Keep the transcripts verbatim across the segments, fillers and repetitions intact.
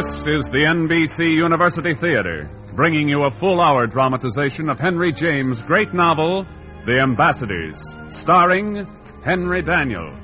This is the N B C University Theater, bringing you a full-hour dramatization of Henry James' great novel, The Ambassadors, starring Henry Daniell.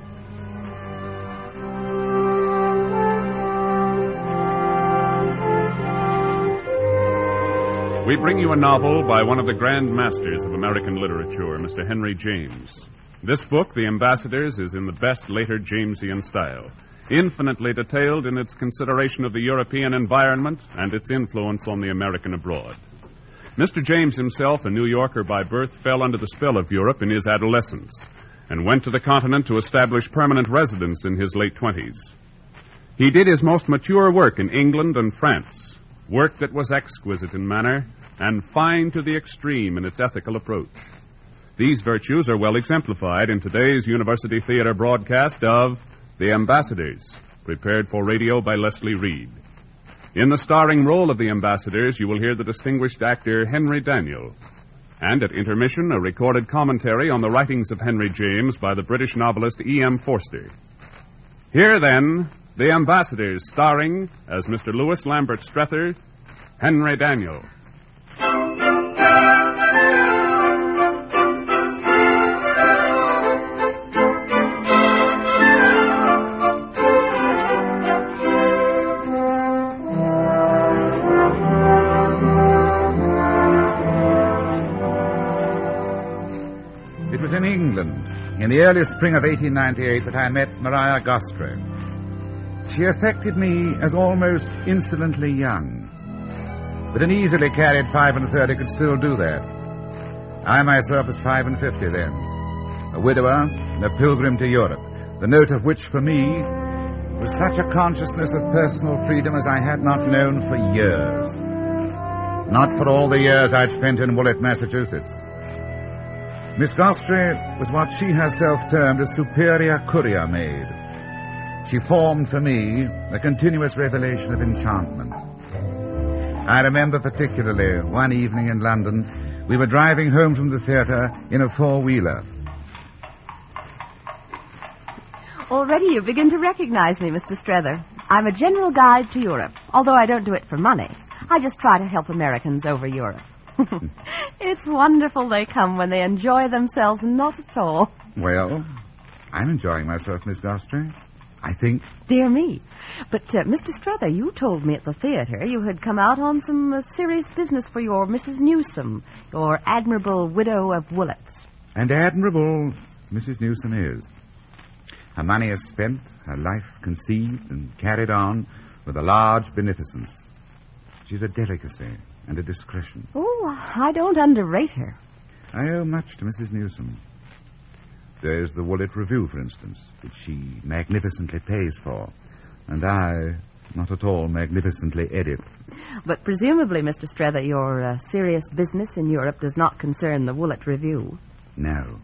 We bring you a novel by one of the grand masters of American literature, Mister Henry James. This book, The Ambassadors, is in the best later Jamesian style, infinitely detailed in its consideration of the European environment and its influence on the American abroad. Mister James himself, a New Yorker by birth, fell under the spell of Europe in his adolescence and went to the continent to establish permanent residence in his late twenties. He did his most mature work in England and France, work that was exquisite in manner and fine to the extreme in its ethical approach. These virtues are well exemplified in today's University Theater broadcast of The Ambassadors, prepared for radio by Leslie Reed. In the starring role of the Ambassadors, you will hear the distinguished actor Henry Daniell. And at intermission, a recorded commentary on the writings of Henry James by the British novelist E M Forster. Here, then, The Ambassadors, starring, as Mister Louis Lambert Strether, Henry Daniell. It was in England, in the early spring of eighteen ninety-eight, that I met Maria Gostre. She affected me as almost insolently young, but an easily carried five and thirty could still do that. I myself was five and fifty then, a widower and a pilgrim to Europe, the note of which for me was such a consciousness of personal freedom as I had not known for years. Not for all the years I'd spent in Woolwich, Massachusetts. Miss Gostre was what she herself termed a superior courier maid. She formed for me a continuous revelation of enchantment. I remember particularly one evening in London, we were driving home from the theater in a four-wheeler. Already you begin to recognize me, Mister Strether. I'm a general guide to Europe, although I don't do it for money. I just try to help Americans over Europe. It's wonderful they come when they enjoy themselves not at all. Well, I'm enjoying myself, Miss Gostre. I think. Dear me. But, uh, Mister Strether, you told me at the theater you had come out on some uh, serious business for your Missus Newsome, your admirable widow of Woolwich. And admirable Missus Newsome is. Her money is spent, her life conceived and carried on with a large beneficence. She's a delicacy and a discretion. Oh, I don't underrate her. I owe much to Missus Newsome. There's the Woolwich Review, for instance, which she magnificently pays for, and I not at all magnificently edit. But presumably, Mister Strether, your uh, serious business in Europe does not concern the Woolwich Review. No.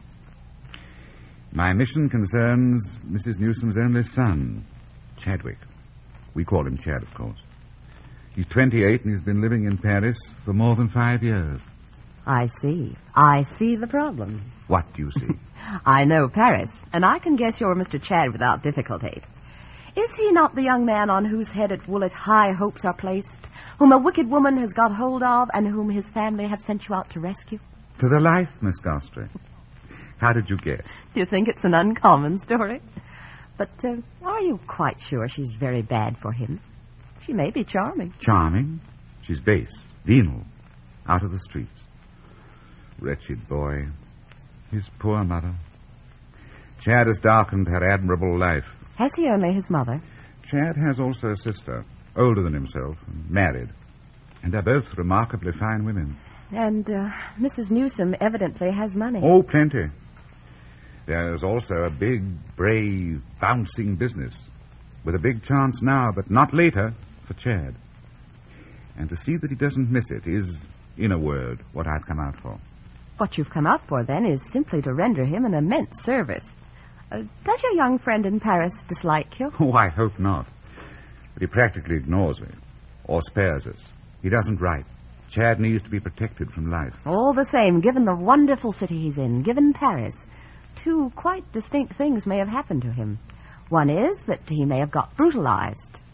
My mission concerns Missus Newsome's only son, Chadwick. We call him Chad, of course. He's twenty-eight and he's been living in Paris for more than five years. I see. I see the problem. What do you see? I know Paris, and I can guess you're Mister Chad without difficulty. Is he not the young man on whose head at Woolwich high hopes are placed, whom a wicked woman has got hold of, and whom his family have sent you out to rescue? To the life, Miss Gostre. How did you guess? Do you think it's an uncommon story? But uh, are you quite sure she's very bad for him? She may be charming. Charming? She's base, venal, out of the streets. Wretched boy. His poor mother. Chad has darkened her admirable life. Has he only his mother? Chad has also a sister, older than himself, and married. And they're both remarkably fine women. And uh, Missus Newsome evidently has money. Oh, plenty. There's also a big, brave, bouncing business, with a big chance now, but not later, for Chad. And to see that he doesn't miss it is, in a word, what I've come out for. What you've come out for, then, is simply to render him an immense service. Uh, does your young friend in Paris dislike you? Oh, I hope not. But he practically ignores me, or spares us. He doesn't write. Chad needs to be protected from life. All the same, given the wonderful city he's in, given Paris, two quite distinct things may have happened to him. One is that he may have got brutalized.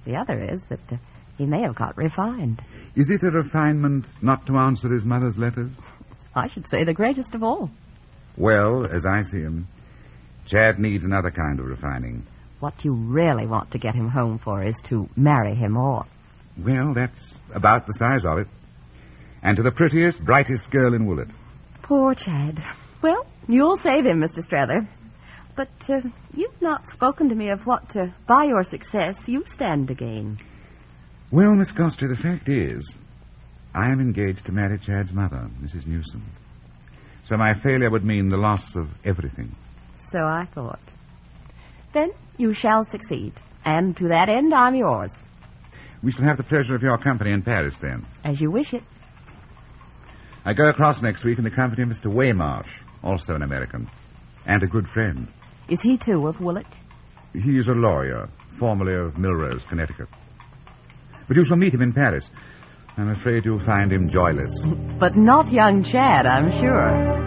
The other is that uh, he may have got refined. Is it a refinement not to answer his mother's letters? I should say the greatest of all. Well, as I see him, Chad needs another kind of refining. What you really want to get him home for is to marry him off. Well, that's about the size of it. And to the prettiest, brightest girl in Woollet. Poor Chad. Well, you'll save him, Mister Strather. But uh, you've not spoken to me of what, uh, by your success, you stand to gain. Well, Miss Gostry, the fact is, I am engaged to marry Chad's mother, Missus Newsom. So my failure would mean the loss of everything. So I thought. Then you shall succeed. And to that end, I'm yours. We shall have the pleasure of your company in Paris, then. As you wish it. I go across next week in the company of Mister Waymarsh, also an American, and a good friend. Is he, too, of Woolwich? He is a lawyer, formerly of Milrose, Connecticut. But you shall meet him in Paris. I'm afraid you'll find him joyless. But not young Chad, I'm sure.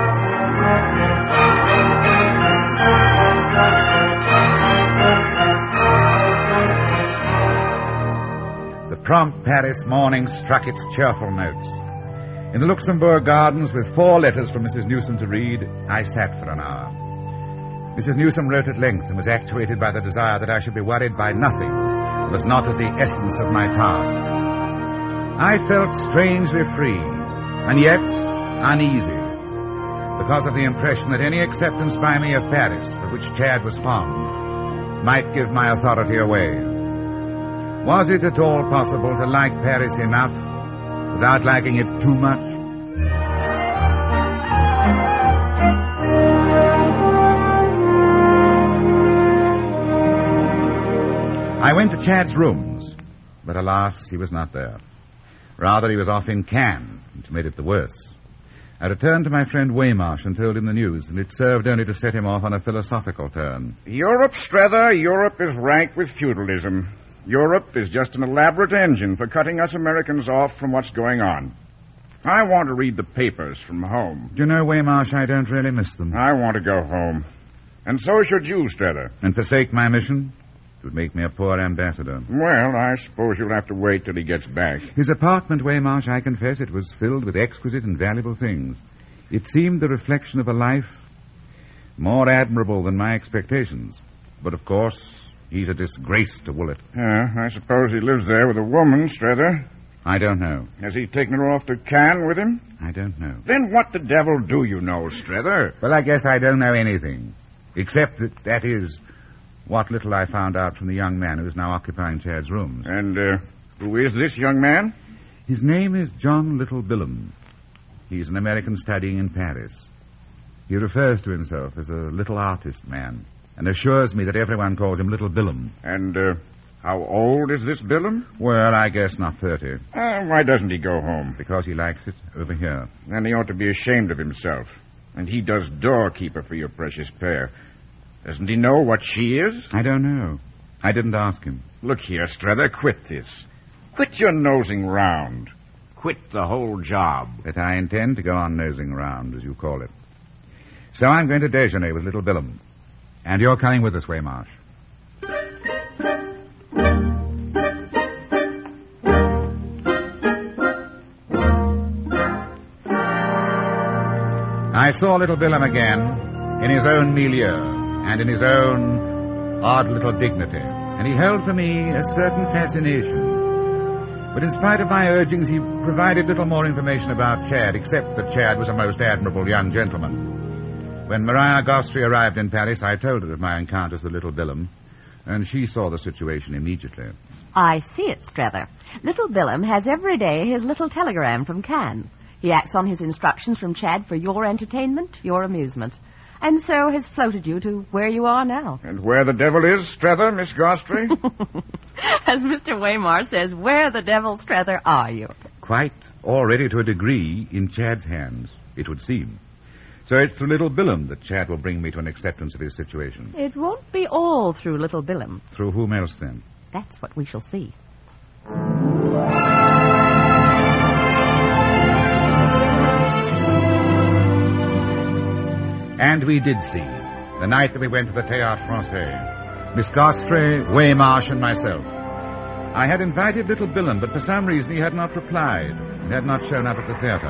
The prompt Paris morning struck its cheerful notes. In the Luxembourg Gardens, with four letters from Missus Newsom to read, I sat for an hour. Missus Newsom wrote at length and was actuated by the desire that I should be worried by nothing that was not of the essence of my task. I felt strangely free, and yet uneasy, because of the impression that any acceptance by me of Paris, of which Chad was fond, might give my authority away. Was it at all possible to like Paris enough without liking it too much? I went to Chad's rooms, but alas, he was not there. Rather, he was off in Cannes, which made it the worse. I returned to my friend Waymarsh and told him the news, and it served only to set him off on a philosophical turn. Europe, Strether, Europe is rank with feudalism. Europe is just an elaborate engine for cutting us Americans off from what's going on. I want to read the papers from home. Do you know, Waymarsh, I don't really miss them. I want to go home. And so should you, Strether. And forsake my mission? It would make me a poor ambassador. Well, I suppose you'll have to wait till he gets back. His apartment, Waymarsh, I confess, it was filled with exquisite and valuable things. It seemed the reflection of a life more admirable than my expectations. But, of course, he's a disgrace to Woollet. Yeah, I suppose he lives there with a woman, Strether. I don't know. Has he taken her off to Cannes with him? I don't know. Then what the devil do you know, Strether? Well, I guess I don't know anything. Except that that is what little I found out from the young man who is now occupying Chad's rooms. And uh, who is this young man? His name is John Little Billum. He's an American studying in Paris. He refers to himself as a little artist man and assures me that everyone calls him Little Billum. And uh, how old is this Billum? Well, I guess not thirty. Uh, why doesn't he go home? Because he likes it over here. Then he ought to be ashamed of himself. And he does doorkeeper for your precious pair. Doesn't he know what she is? I don't know. I didn't ask him. Look here, Strether, quit this. Quit your nosing round. Quit the whole job. But I intend to go on nosing round, as you call it. So I'm going to déjeuner with Little Billum. And you're coming with us, Waymarsh. I saw Little Billum again in his own milieu and in his own odd little dignity, and he held for me a certain fascination. But in spite of my urgings, he provided little more information about Chad, except that Chad was a most admirable young gentleman. When Maria Gostry arrived in Paris, I told her of my encounters with Little Billum, and she saw the situation immediately. I see it, Strether. Little Billum has every day his little telegram from Cannes. He acts on his instructions from Chad for your entertainment, your amusement. And so has floated you to where you are now. And where the devil is, Strether, Miss Gostry? As Mister Waymarsh says, where the devil, Strether, are you? Quite already to a degree in Chad's hands, it would seem. So it's through Little Billum that Chad will bring me to an acceptance of his situation. It won't be all through Little Billum. Through whom else, then? That's what we shall see. And we did see, the night that we went to the Théâtre Français. Miss Gostry, Waymarsh, and myself. I had invited little Billum, but for some reason he had not replied and had not shown up at the theatre.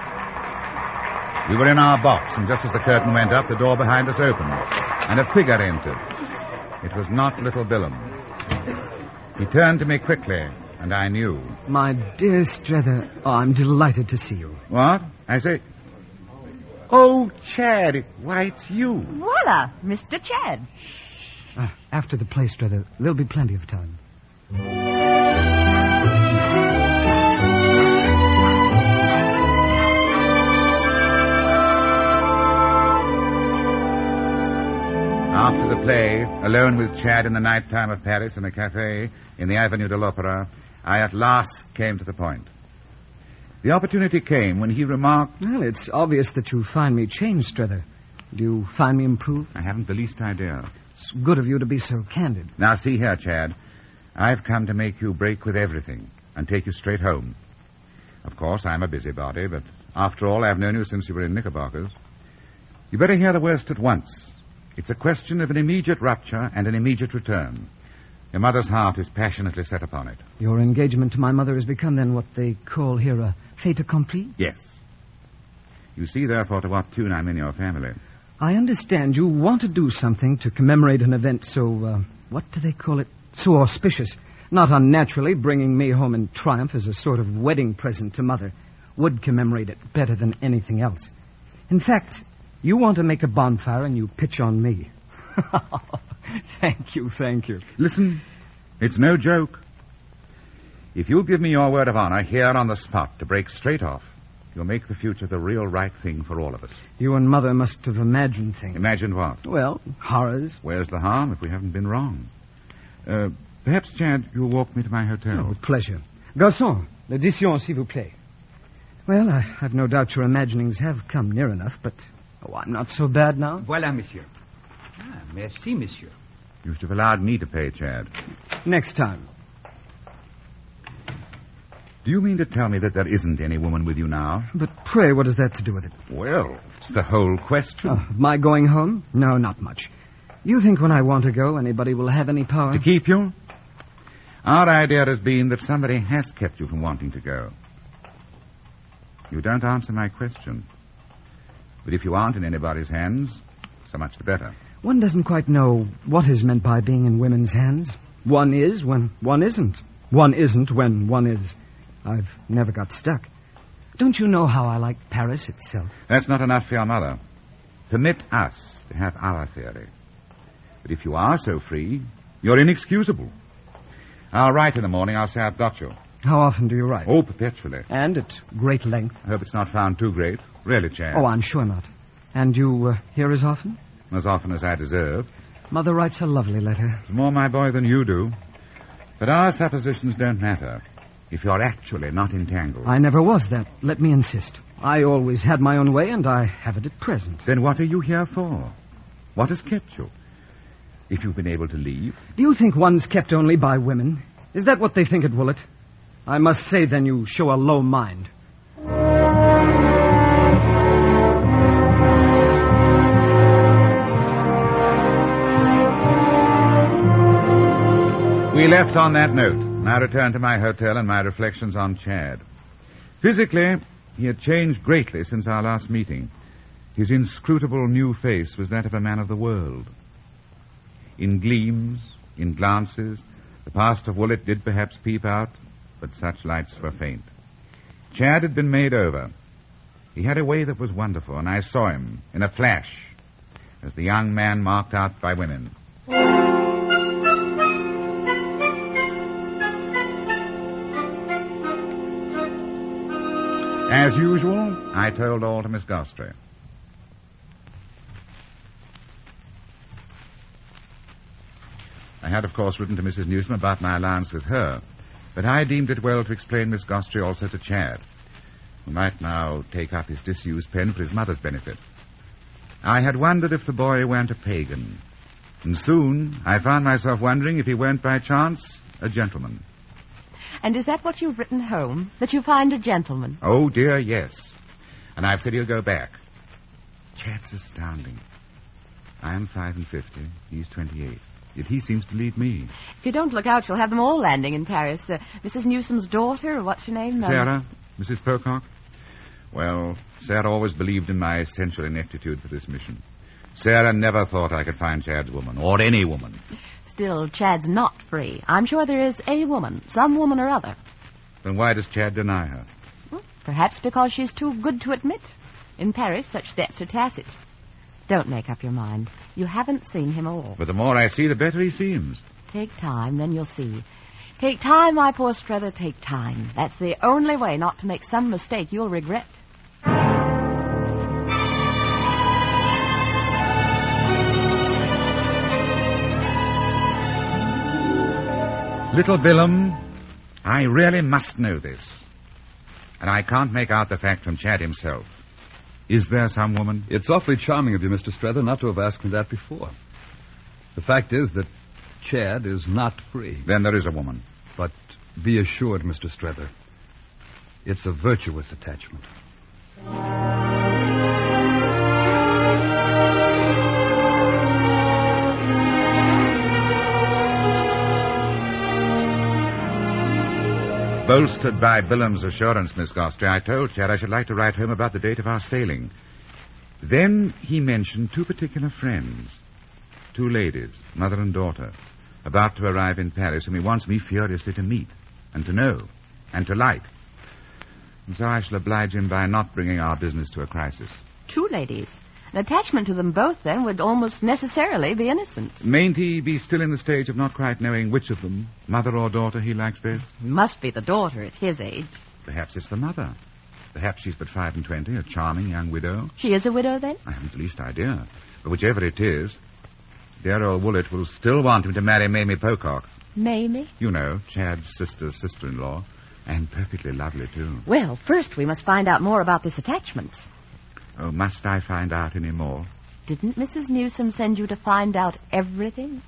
We were in our box, and just as the curtain went up, the door behind us opened, and a figure entered. It was not little Billum. He turned to me quickly, and I knew. My dear Strether, oh, I'm delighted to see you. What? I say... Oh, Chad, why, it's you. Voila, Mister Chad. Uh, after the play, Strether, there'll be plenty of time. After the play, alone with Chad in the night time of Paris in a cafe in the Avenue de l'Opera, I at last came to the point. The opportunity came when he remarked... Well, it's obvious that you find me changed, Strether. Do you find me improved? I haven't the least idea. It's good of you to be so candid. Now, see here, Chad. I've come to make you break with everything and take you straight home. Of course, I'm a busybody, but after all, I've known you since you were in Knickerbockers. You better hear the worst at once. It's a question of an immediate rupture and an immediate return. Your mother's heart is passionately set upon it. Your engagement to my mother has become, then, what they call here a fait accompli? Yes. You see, therefore, to what tune I'm in your family. I understand you want to do something to commemorate an event so, uh, what do they call it? So auspicious. Not unnaturally, bringing me home in triumph as a sort of wedding present to Mother would commemorate it better than anything else. In fact, you want to make a bonfire and you pitch on me. Thank you, thank you. Listen, it's no joke. If you'll give me your word of honor here on the spot to break straight off, you'll make the future the real right thing for all of us. You and Mother must have imagined things. Imagined what? Well, horrors. Where's the harm if we haven't been wrong? Uh, perhaps, Chad, you'll walk me to my hotel. Oh, with pleasure. Garçon, l'addition, s'il vous plaît. Well, I, I've no doubt your imaginings have come near enough, but oh, I'm not so bad now. Voilà, monsieur. Ah, merci, monsieur. You should have allowed me to pay, Chad. Next time. Do you mean to tell me that there isn't any woman with you now? But pray, what has that to do with it? Well, it's the whole question. Oh, my going home? No, not much. Do you think when I want to go, anybody will have any power? To keep you? Our idea has been that somebody has kept you from wanting to go. You don't answer my question. But if you aren't in anybody's hands, so much the better. One doesn't quite know what is meant by being in women's hands. One is when one isn't. One isn't when one is. I've never got stuck. Don't you know how I like Paris itself? That's not enough for your mother. Permit us to have our theory. But if you are so free, you're inexcusable. I'll write in the morning. I'll say I've got you. How often do you write? Oh, perpetually. And at great length? I hope it's not found too great. Really, Chad. Oh, I'm sure not. And you uh, hear as often? As often as I deserve. Mother writes a lovely letter. It's more my boy than you do. But our suppositions don't matter if you're actually not entangled. I never was that. Let me insist. I always had my own way, and I have it at present. Then what are you here for? What has kept you? If you've been able to leave. Do you think one's kept only by women? Is that what they think at Woollet? I must say, then, you show a low mind. We left on that note, and I returned to my hotel and my reflections on Chad. Physically, he had changed greatly since our last meeting. His inscrutable new face was that of a man of the world. In gleams, in glances, the past of Woollet did perhaps peep out, but such lights were faint. Chad had been made over. He had a way that was wonderful, and I saw him in a flash as the young man marked out by women. As usual, I told all to Miss Gostry. I had, of course, written to Missus Newsom about my alliance with her, but I deemed it well to explain Miss Gostry also to Chad, who might now take up his disused pen for his mother's benefit. I had wondered if the boy weren't a pagan, and soon I found myself wondering if he weren't by chance a gentleman. And is that what you've written home? That you find a gentleman? Oh, dear, yes. And I've said he'll go back. Chad's astounding. I am five and fifty. He's twenty-eight. Yet he seems to lead me. If you don't look out, you'll have them all landing in Paris. Uh, Missus Newsom's daughter, or what's her name? Um, Sarah? Missus Pocock? Well, Sarah always believed in my essential ineptitude for this mission. Sarah never thought I could find Chad's woman, or any woman. Still, Chad's not free. I'm sure there is a woman, some woman or other. Then why does Chad deny her? Well, perhaps because she's too good to admit. In Paris, such debts are tacit. Don't make up your mind. You haven't seen him all. But the more I see, the better he seems. Take time, then you'll see. Take time, my poor Strether, take time. That's the only way not to make some mistake you'll regret. Little Billum, I really must know this. And I can't make out the fact from Chad himself. Is there some woman? It's awfully charming of you, Mister Strether, not to have asked me that before. The fact is that Chad is not free. Then there is a woman. But be assured, Mister Strether, it's a virtuous attachment. Bolstered by Billum's assurance, Miss Gostry, I told Chad I should like to write home about the date of our sailing. Then he mentioned two particular friends, two ladies, mother and daughter, about to arrive in Paris, whom he wants me furiously to meet, and to know, and to like. And so I shall oblige him by not bringing our business to a crisis. Two ladies. An attachment to them both, then, would almost necessarily be innocent. Mayn't he be still in the stage of not quite knowing which of them, mother or daughter, he likes best? Must be the daughter at his age. Perhaps it's the mother. Perhaps she's but five and twenty, a charming young widow. She is a widow, then? I haven't the least idea. But whichever it is, dear old Woollett will still want him to marry Mamie Pocock. Mamie? You know, Chad's sister's sister-in-law. And perfectly lovely, too. Well, first we must find out more about this attachment. Oh, must I find out any more? Didn't Missus Newsom send you to find out everything?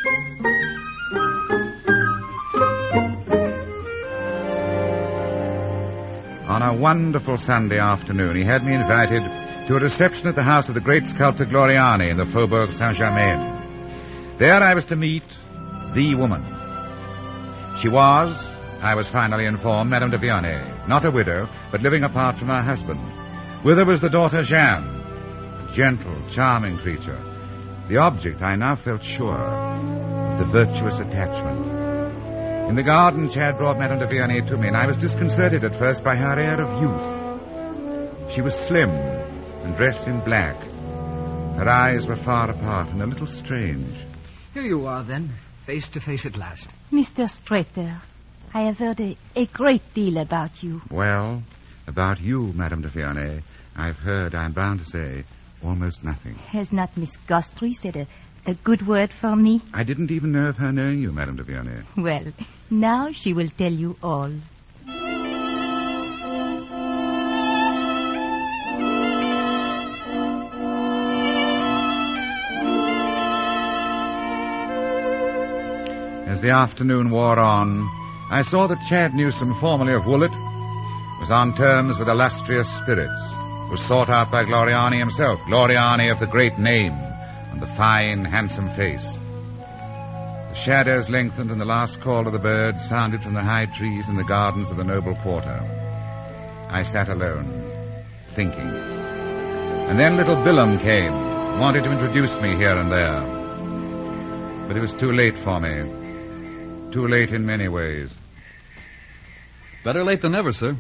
On a wonderful Sunday afternoon, he had me invited to a reception at the house of the great sculptor Gloriani in the Faubourg Saint-Germain. There I was to meet the woman. She was, I was finally informed, Madame de Vionnet, not a widow, but living apart from her husband. With her was the daughter Jeanne, a gentle, charming creature, the object, I now felt sure, of the virtuous attachment. In the garden, Chad brought Madame de Vionnet to me, and I was disconcerted at first by her air of youth. She was slim and dressed in black. Her eyes were far apart and a little strange. Here you are, then, face to face at last. Mister Strether, I have heard a, a great deal about you. Well, about you, Madame de Vionnet, I've heard, I'm bound to say, almost nothing. Has not Miss Gostry said a, a good word for me? I didn't even know of her knowing you, Madame de Vionnet. Well, now she will tell you all. As the afternoon wore on, I saw that Chad Newsom, formerly of Woollett, was on terms with illustrious spirits, was sought out by Gloriani himself, Gloriani of the great name and the fine, handsome face. The shadows lengthened and the last call of the birds sounded from the high trees in the gardens of the noble quarter. I sat alone, thinking. And then little Billum came, wanted to introduce me here and there. But it was too late for me. Too late in many ways. Better late than never, sir.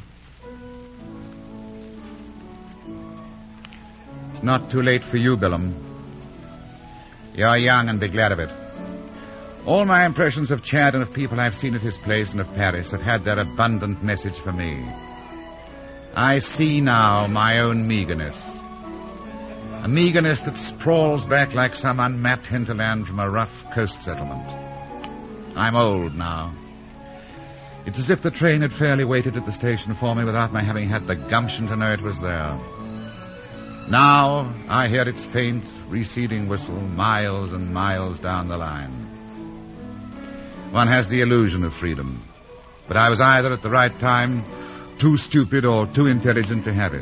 It's not too late for you, Billum. You're young and be glad of it. All my impressions of Chad and of people I've seen at his place and of Paris have had their abundant message for me. I see now my own meagerness. A meagerness that sprawls back like some unmapped hinterland from a rough coast settlement. I'm old now. It's as if the train had fairly waited at the station for me without my having had the gumption to know it was there. Now I hear its faint, receding whistle miles and miles down the line. One has the illusion of freedom, but I was either at the right time too stupid or too intelligent to have it.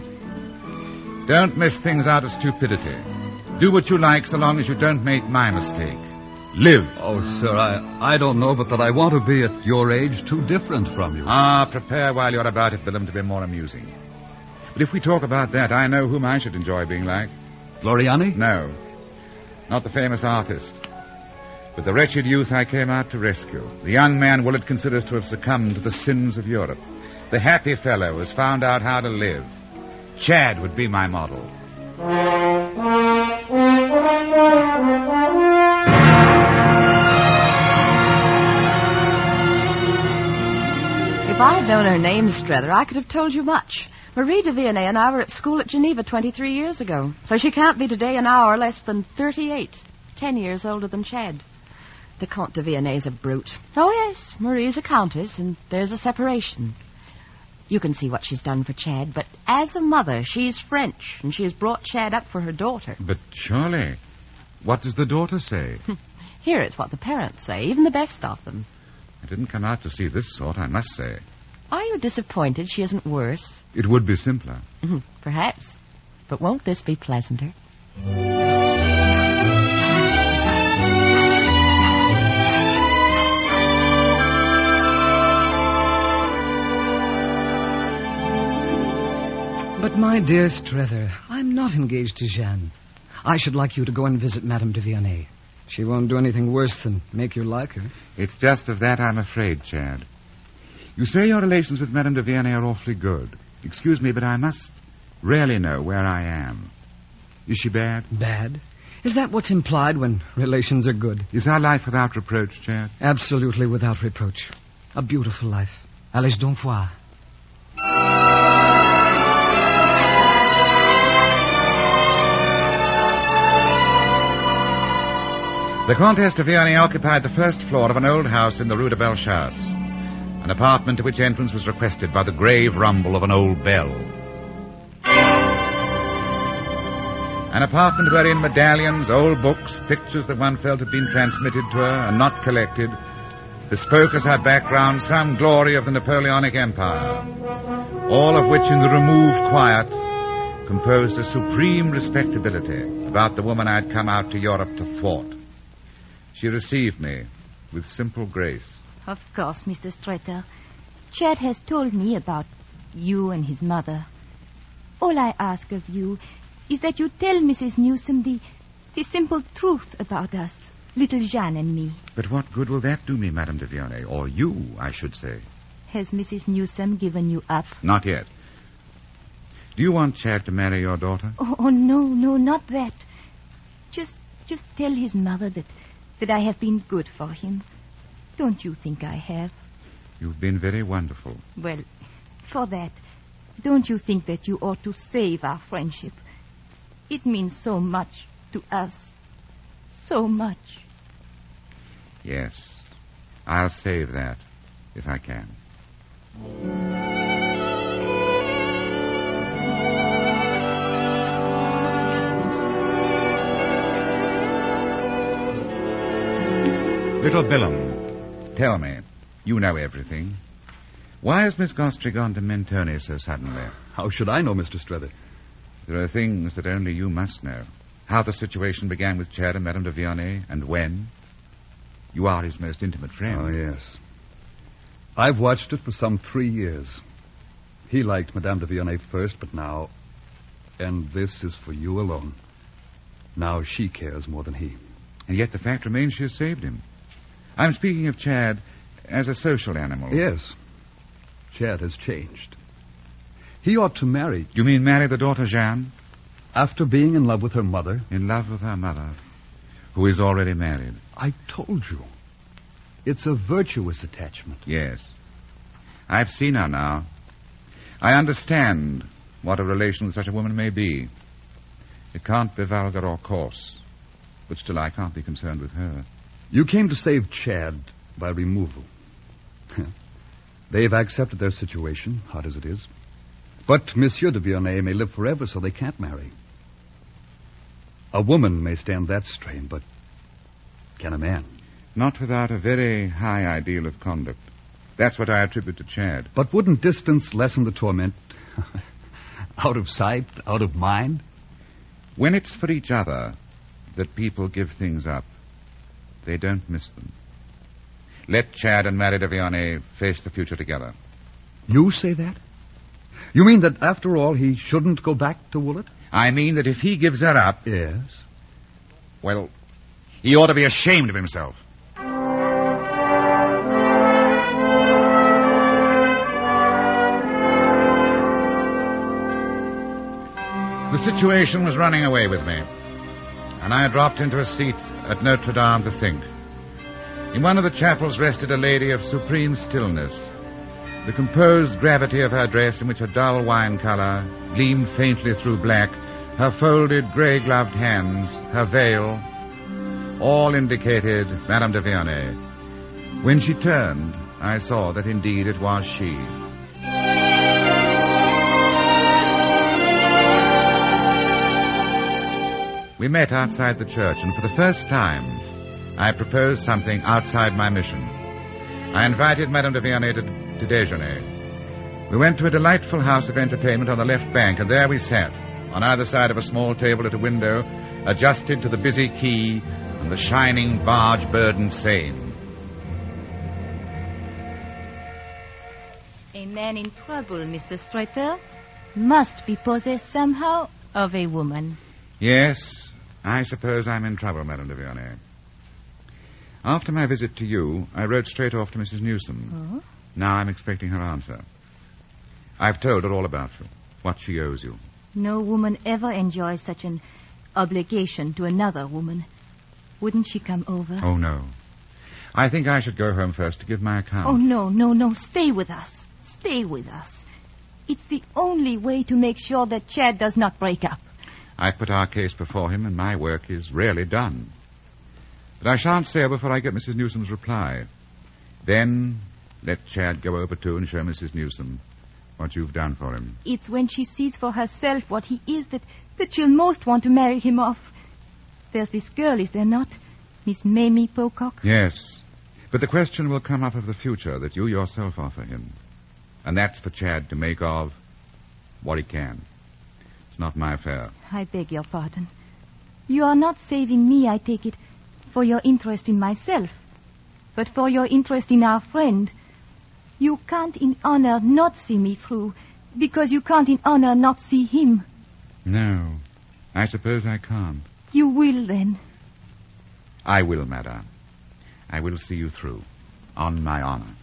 Don't miss things out of stupidity. Do what you like so long as you don't make my mistake. Live. Oh, sir, I, I don't know, but that I want to be at your age too different from you. Ah, prepare while you're about it, Willem, to be more amusing. But if we talk about that, I know whom I should enjoy being like. Gloriani? No, not the famous artist, but the wretched youth I came out to rescue. The young man Willett considers to have succumbed to the sins of Europe. The happy fellow who has found out how to live. Chad would be my model. If I had known her name, Strether, I could have told you much. Marie de Vianney and I were at school at Geneva twenty-three years ago, so she can't be today an hour less than thirty-eight, ten years older than Chad. The Comte de Vianney's a brute. Oh, yes, Marie's a countess, and there's a separation. You can see what she's done for Chad, but as a mother, she's French, and she has brought Chad up for her daughter. But surely, what does the daughter say? Here it's what the parents say, even the best of them. I didn't come out to see this sort, I must say. Are you disappointed she isn't worse? It would be simpler. Perhaps. But won't this be pleasanter? But, my dear Strether, I'm not engaged to Jeanne. I should like you to go and visit Madame de Vianney. She won't do anything worse than make you like her. It's just of that I'm afraid, Chad. You say your relations with Madame de Vianney are awfully good. Excuse me, but I must really know where I am. Is she bad? Bad? Is that what's implied when relations are good? Is our life without reproach, Chad? Absolutely without reproach. A beautiful life. Allez donc voir. The Comtesse de Vianney occupied the first floor of an old house in the Rue de Bellechasse, an apartment to which entrance was requested by the grave rumble of an old bell. An apartment wherein medallions, old books, pictures that one felt had been transmitted to her and not collected, bespoke as her background some glory of the Napoleonic Empire, all of which in the removed quiet composed a supreme respectability about the woman I had come out to Europe to thwart. She received me with simple grace. Of course, Mister Strether. Chad has told me about you and his mother. All I ask of you is that you tell Missus Newsom the, the simple truth about us, little Jeanne and me. But what good will that do me, Madame de Vianney? Or you, I should say. Has Missus Newsom given you up? Not yet. Do you want Chad to marry your daughter? Oh, oh no, no, not that. Just, just tell his mother that... that I have been good for him. Don't you think I have? You've been very wonderful. Well, for that, don't you think that you ought to save our friendship? It means so much to us. So much. Yes, I'll save that, if I can. Little Billum, tell me, you know everything. Why has Miss Gostry gone to Mentone so suddenly? How should I know, Mister Strether? There are things that only you must know. How the situation began with Chad and Madame de Vianney, and when. You are his most intimate friend. Oh, yes. I've watched it for some three years. He liked Madame de Vianney first, but now... And this is for you alone. Now she cares more than he. And yet the fact remains she has saved him. I'm speaking of Chad as a social animal. Yes. Chad has changed. He ought to marry... You mean marry the daughter, Jeanne? After being in love with her mother? In love with her mother, who is already married. I told you. It's a virtuous attachment. Yes. I've seen her now. I understand what a relation with such a woman may be. It can't be vulgar or coarse. But still, I can't be concerned with her. You came to save Chad by removal. They've accepted their situation, hard as it is. But Monsieur de Vianney may live forever, so they can't marry. A woman may stand that strain, but can a man? Not without a very high ideal of conduct. That's what I attribute to Chad. But wouldn't distance lessen the torment? Out of sight, out of mind? When it's for each other that people give things up, They don't miss them. Let Chad and Marie de Vionnet face the future together. You say that? You mean that, after all, he shouldn't go back to Woollet? I mean that if he gives her up... Yes. Well, he ought to be ashamed of himself. The situation was running away with me, and I dropped into a seat at Notre Dame to think. In one of the chapels rested a lady of supreme stillness. The composed gravity of her dress, in which a dull wine color gleamed faintly through black, her folded grey-gloved hands, her veil, all indicated Madame de Vionnet. When she turned, I saw that indeed it was she. We met outside the church, and for the first time, I proposed something outside my mission. I invited Madame de Vionnet to, to déjeuner. We went to a delightful house of entertainment on the left bank, and there we sat, on either side of a small table at a window, adjusted to the busy quay and the shining barge-burdened Seine. A man in trouble, Mister Strater, must be possessed somehow of a woman. Yes, I suppose I'm in trouble, Madame de Vionnet. After my visit to you, I rode straight off to Missus Newsom. Oh? Now I'm expecting her answer. I've told her all about you, what she owes you. No woman ever enjoys such an obligation to another woman. Wouldn't she come over? Oh, no. I think I should go home first to give my account. Oh, no, no, no. Stay with us. Stay with us. It's the only way to make sure that Chad does not break up. I've put our case before him, and my work is rarely done. But I shan't sail before I get Missus Newsom's reply. Then let Chad go over too and show Missus Newsom what you've done for him. It's when she sees for herself what he is that, that she'll most want to marry him off. There's this girl, is there not? Miss Mamie Pocock? Yes. But the question will come up of the future that you yourself offer him. And that's for Chad to make of what he can. It's not my affair. I beg your pardon. You are not saving me, I take it, for your interest in myself, but for your interest in our friend. You can't in honor not see me through, because you can't in honor not see him. No, I suppose I can't. You will, then. I will, madame. I will see you through, on my honor.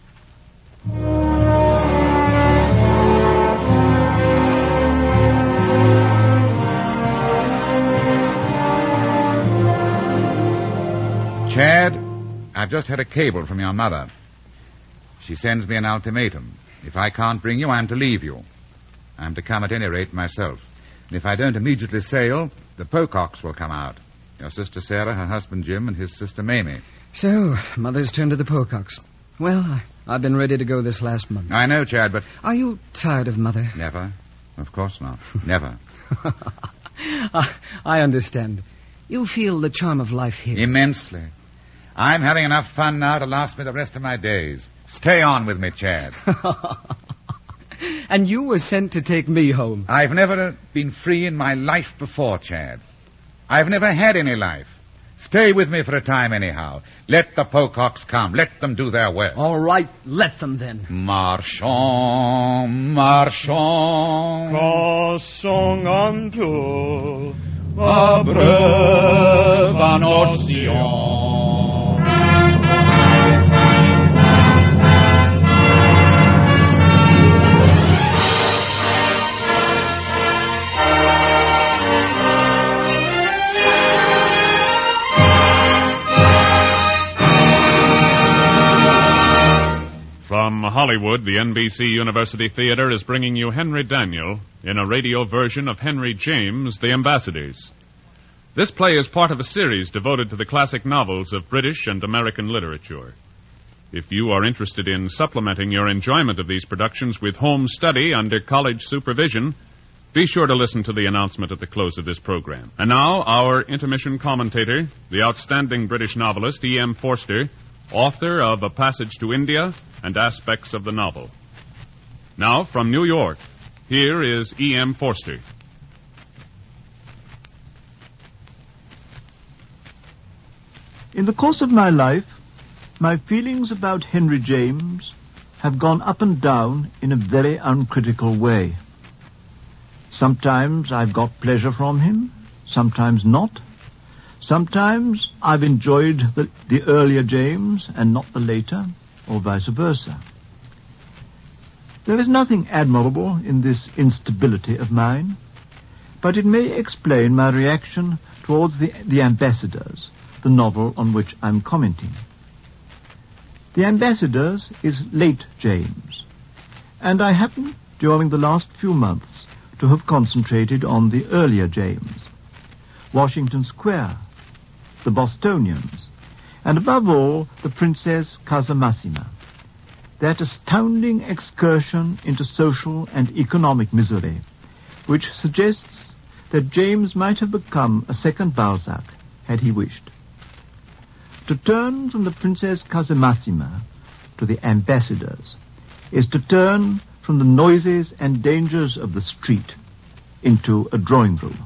Chad, I've just had a cable from your mother. She sends me an ultimatum. If I can't bring you, I'm to leave you. I'm to come at any rate myself. And if I don't immediately sail, the Pococks will come out. Your sister Sarah, her husband Jim, and his sister Mamie. So, Mother's turned to the Pococks. Well, I, I've been ready to go this last month. I know, Chad, but... Are you tired of Mother? Never. Of course not. Never. I, I understand. You feel the charm of life here. Immensely. I'm having enough fun now to last me the rest of my days. Stay on with me, Chad. And you were sent to take me home. I've never been free in my life before, Chad. I've never had any life. Stay with me for a time anyhow. Let the Pococks come. Let them do their work. All right, let them then. Marchons, marchons. Passons un peu. Abreuve nos sillons. From Hollywood, the N B C University Theater is bringing you Henry Daniell in a radio version of Henry James' The Ambassadors. This play is part of a series devoted to the classic novels of British and American literature. If you are interested in supplementing your enjoyment of these productions with home study under college supervision, be sure to listen to the announcement at the close of this program. And now, our intermission commentator, the outstanding British novelist E M Forster, author of A Passage to India and Aspects of the Novel. Now, from New York, here is E M Forster. In the course of my life, my feelings about Henry James have gone up and down in a very uncritical way. Sometimes I've got pleasure from him, sometimes not. Sometimes I've enjoyed the, the earlier James and not the later, or vice versa. There is nothing admirable in this instability of mine, but it may explain my reaction towards the, the Ambassadors, the novel on which I'm commenting. The Ambassadors is late James, and I happen, during the last few months, to have concentrated on the earlier James, Washington Square, the Bostonians, and above all, the Princess Casamassima, that astounding excursion into social and economic misery, which suggests that James might have become a second Balzac had he wished. To turn from the Princess Casamassima to the Ambassadors is to turn from the noises and dangers of the street into a drawing room.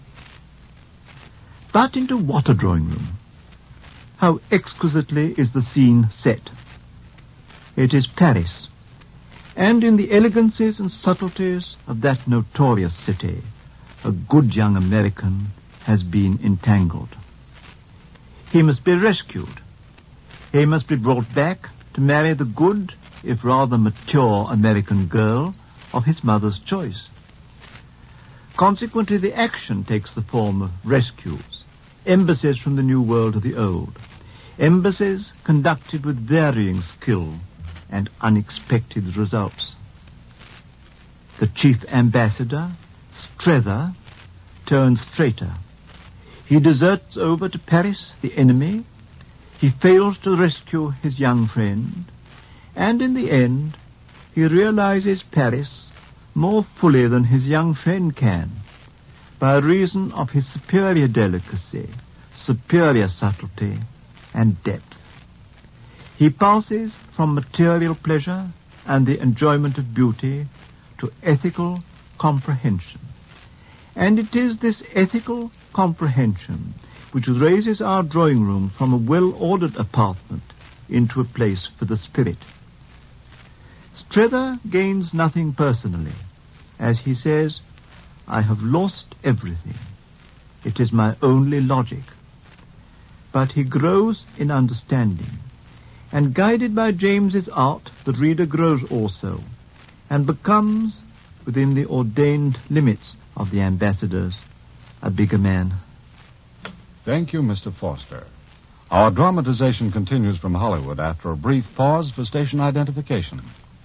But into what a drawing room? How exquisitely is the scene set. It is Paris, and in the elegancies and subtleties of that notorious city, a good young American has been entangled. He must be rescued. He must be brought back to marry the good, if rather mature, American girl of his mother's choice. Consequently, the action takes the form of rescues, embassies from the new world to the old, embassies conducted with varying skill and unexpected results. The chief ambassador, Strether, turns traitor. He deserts over to Paris, the enemy. He fails to rescue his young friend. And in the end, he realizes Paris more fully than his young friend can, by reason of his superior delicacy, superior subtlety, and depth. He passes from material pleasure and the enjoyment of beauty to ethical comprehension. And it is this ethical comprehension which raises our drawing room from a well-ordered apartment into a place for the spirit. Strether gains nothing personally. As he says, I have lost everything. It is my only logic. But he grows in understanding, and guided by James's art, the reader grows also, and becomes, within the ordained limits of the Ambassadors, a bigger man. Thank you, Mister Foster. Our dramatization continues from Hollywood after a brief pause for station identification.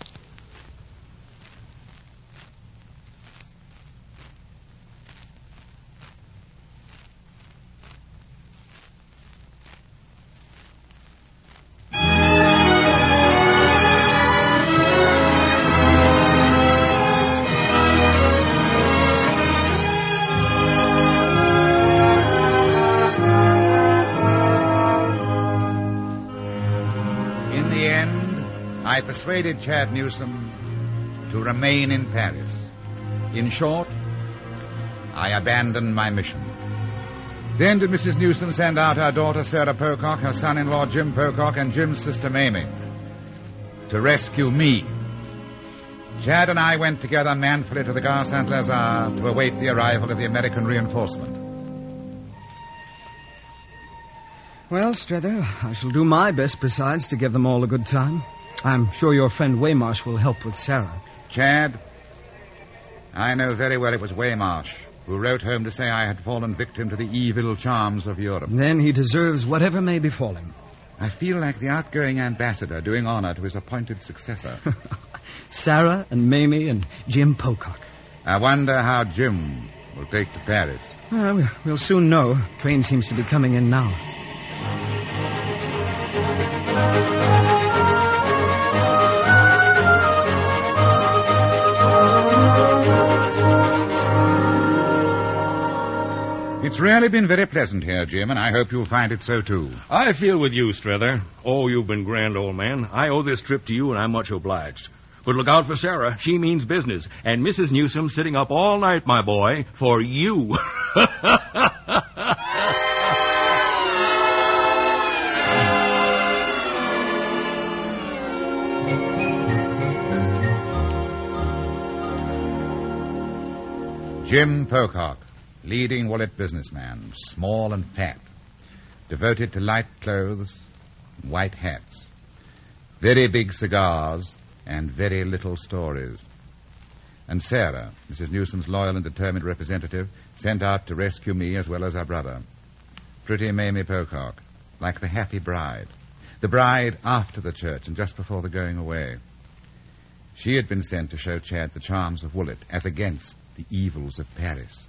I persuaded Chad Newsome to remain in Paris. In short, I abandoned my mission. Then did Missus Newsome send out her daughter Sarah Pocock, her son-in-law Jim Pocock, and Jim's sister Mamie to rescue me. Chad and I went together manfully to the Gare Saint-Lazare to await the arrival of the American reinforcement. Well, Strether, I shall do my best besides to give them all a good time. I'm sure your friend Waymarsh will help with Sarah. Chad, I know very well it was Waymarsh who wrote home to say I had fallen victim to the evil charms of Europe. Then he deserves whatever may befall him. I feel like the outgoing ambassador doing honor to his appointed successor. Sarah and Mamie and Jim Pocock. I wonder how Jim will take to Paris. Well, we'll soon know. Train seems to be coming in now. It's really been very pleasant here, Jim, and I hope you'll find it so, too. I feel with you, Strether. Oh, you've been grand, old man. I owe this trip to you, and I'm much obliged. But look out for Sarah. She means business. And Missus Newsome sitting up all night, my boy, for you. Jim Pocock, leading Woolwich businessman, small and fat, devoted to light clothes, white hats, very big cigars, and very little stories. And Sarah, Missus Newsom's loyal and determined representative, sent out to rescue me as well as our brother. Pretty Mamie Pocock, like the happy bride. The bride after the church and just before the going away. She had been sent to show Chad the charms of Woolwich as against the evils of Paris.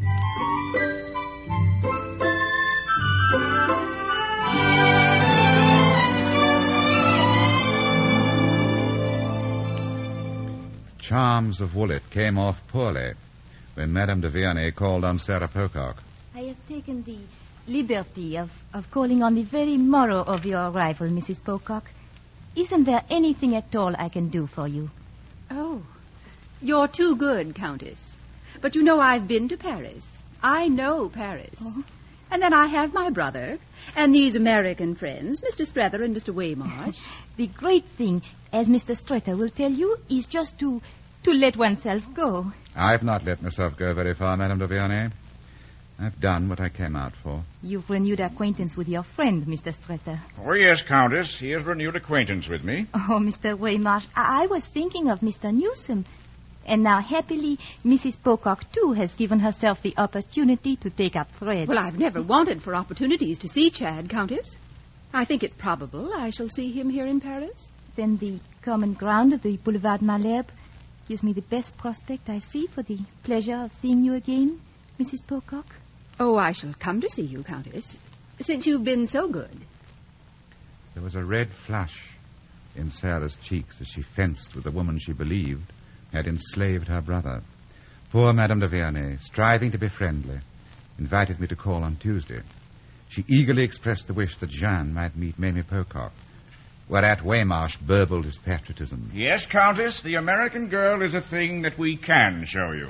Charms of Woolwich came off poorly when Madame de Vionnet called on Sarah Pocock. I have taken the liberty of, of calling on the very morrow of your arrival, Missus Pocock. Isn't there anything at all I can do for you? Oh, you're too good, Countess. But you know I've been to Paris. I know Paris. Oh. And then I have my brother and these American friends, Mister Strether and Mister Waymarsh. The great thing, as Mister Strether will tell you, is just to to let oneself go. I've not let myself go very far, Madame de Vionnet. I've done what I came out for. You've renewed acquaintance with your friend, Mister Strether. Oh, yes, Countess. He has renewed acquaintance with me. Oh, Mister Waymarsh, I, I was thinking of Mister Newsom. And now, happily, Missus Pocock, too, has given herself the opportunity to take up threads. Well, I've never wanted for opportunities to see Chad, Countess. I think it probable I shall see him here in Paris. Then the common ground of the Boulevard Malherbe gives me the best prospect I see for the pleasure of seeing you again, Missus Pocock. Oh, I shall come to see you, Countess, since you've been so good. There was a red flush in Sarah's cheeks as she fenced with the woman she believed had enslaved her brother. Poor Madame de Vionnet, striving to be friendly, invited me to call on Tuesday. She eagerly expressed the wish that Jeanne might meet Mamie Pocock, whereat Waymarsh burbled his patriotism. Yes, Countess, the American girl is a thing that we can show you.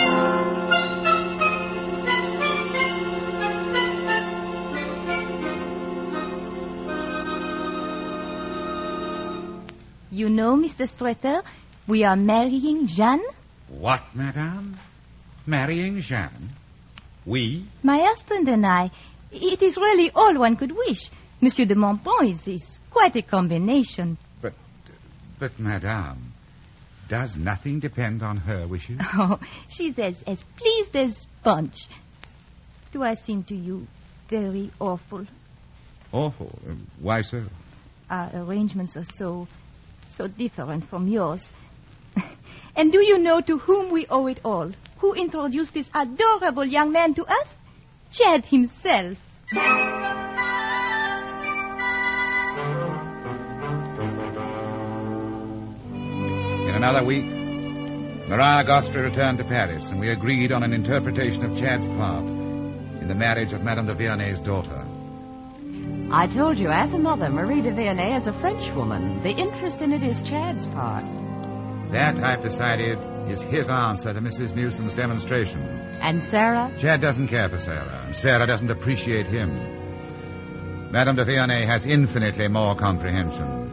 You know, Mister Strether, we are marrying Jeanne. What, madame? Marrying Jeanne? We? My husband and I. It is really all one could wish. Monsieur de Montbron is, is quite a combination. But, but, madame, does nothing depend on her wishes? Oh, she's as, as pleased as Punch. Do I seem to you very awful? Awful? Uh, why so? Our arrangements are so, so different from yours. And do you know to whom we owe it all? Who introduced this adorable young man to us? Chad himself. In another week, Maria Gostre returned to Paris, and we agreed on an interpretation of Chad's part in the marriage of Madame de Vionet's daughter. I told you, as a mother, Marie de Vionnet is a Frenchwoman. The interest in it is Chad's part. That, I've decided, is his answer to Missus Newsom's demonstration. And Sarah? Chad doesn't care for Sarah, and Sarah doesn't appreciate him. Madame de Vionnet has infinitely more comprehension.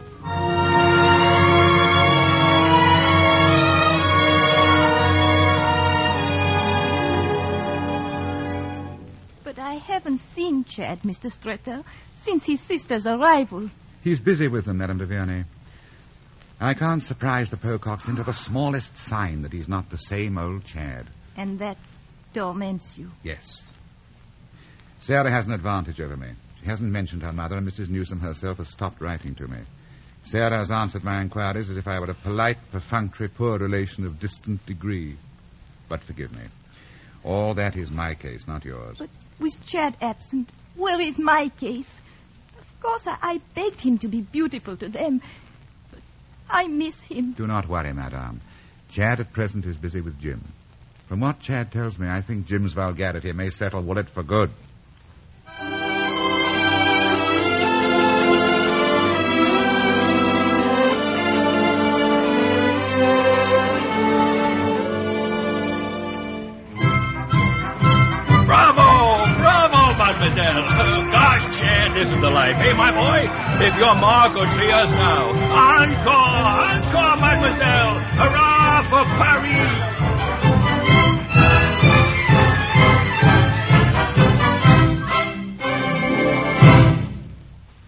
But I haven't seen Chad, Mister Strether, since his sister's arrival. He's busy with them, Madame de Vionnet. I can't surprise the Pococks into the smallest sign that he's not the same old Chad. And that torments you? Yes. Sarah has an advantage over me. She hasn't mentioned her mother, and Missus Newsom herself has stopped writing to me. Sarah has answered my inquiries as if I were a polite, perfunctory, poor relation of distant degree. But forgive me. All that is my case, not yours. But with Chad absent, where is my case? Of course, I, I begged him to be beautiful to them. But I miss him. Do not worry, madame. Chad at present is busy with Jim. From what Chad tells me, I think Jim's vulgarity may settle Woolwich for good. Gosh, Chad, this is the life. Hey, my boy, if your ma could see us now. Encore! Encore, mademoiselle! Hurrah for Paris!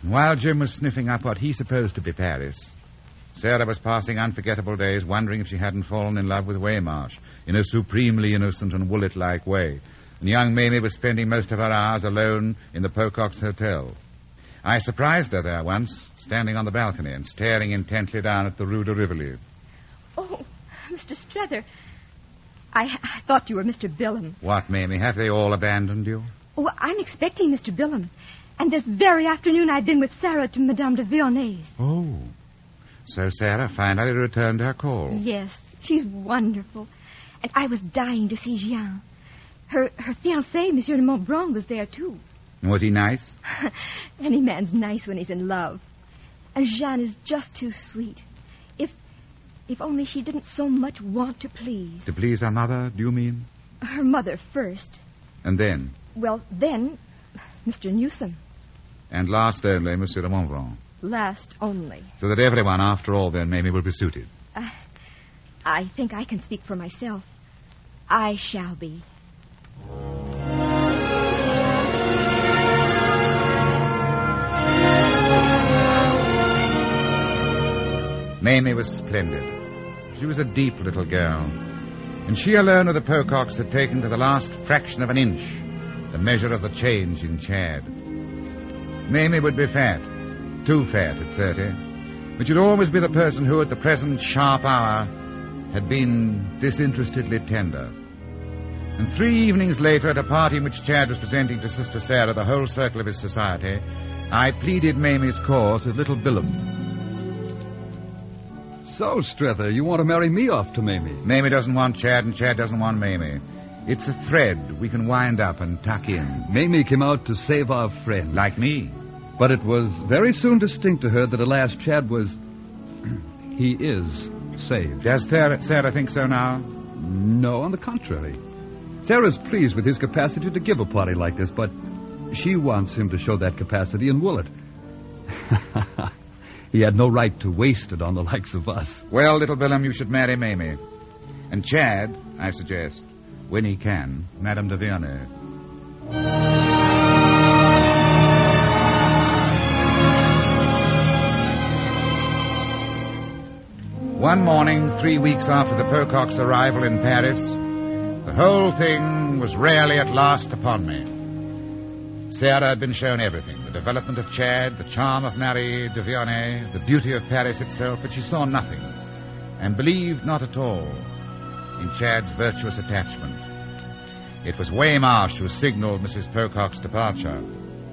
While Jim was sniffing up what he supposed to be Paris, Sarah was passing unforgettable days wondering if she hadn't fallen in love with Waymarsh in a supremely innocent and Woollett-like way. And young Mamie was spending most of her hours alone in the Pocock's Hotel. I surprised her there once, standing on the balcony and staring intently down at the Rue de Rivoli. Oh, Mister Strether, I, I thought you were Mister Billum. What, Mamie? Have they all abandoned you? Oh, I'm expecting Mister Billum. And this very afternoon I've been with Sarah to Madame de Vionet's. Oh. So Sarah finally returned her call. Yes, she's wonderful. And I was dying to see Jean. Her her fiancé, Monsieur de Montbron, was there, too. Was he nice? Any man's nice when he's in love. And Jean is just too sweet. If if only she didn't so much want to please. To please her mother, do you mean? Her mother first. And then? Well, then, Mister Newsom. And last only, Monsieur de Montbron. Last only. So that everyone, after all, then, Mamie, will be suited. Uh, I think I can speak for myself. I shall be. Mamie was splendid. She was a deep little girl. And she alone of the Pococks had taken to the last fraction of an inch the measure of the change in Chad. Mamie would be fat, too fat at thirty, but she'd always be the person who, at the present sharp hour, had been disinterestedly tender. And three evenings later, at a party in which Chad was presenting to Sister Sarah the whole circle of his society, I pleaded Mamie's cause with little Billum. So, Strether, you want to marry me off to Mamie? Mamie doesn't want Chad, and Chad doesn't want Mamie. It's a thread we can wind up and tuck in. Mamie came out to save our friend. Like me. But it was very soon distinct to her that alas, Chad was... he is saved. Does Sarah, Sarah think so now? No, on the contrary. Sarah's pleased with his capacity to give a party like this, but she wants him to show that capacity in Woollett. He had no right to waste it on the likes of us. Well, little Billum, you should marry Mamie. And Chad, I suggest, when he can, Madame de Vionnet. One morning, three weeks after the Pococks' arrival in Paris, the whole thing was really at last upon me. Sarah had been shown everything, the development of Chad, the charm of Marie de Vionnet, the beauty of Paris itself, but she saw nothing, and believed not at all in Chad's virtuous attachment. It was Waymarsh who signaled Missus Pocock's departure.